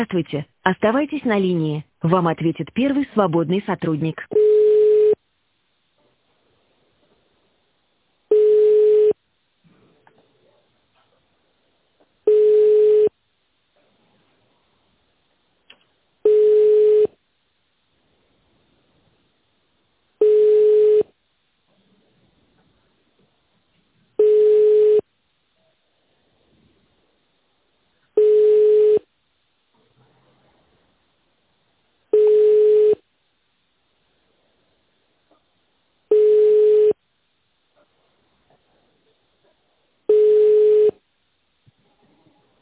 Здравствуйте. Оставайтесь на линии. Вам ответит первый свободный сотрудник.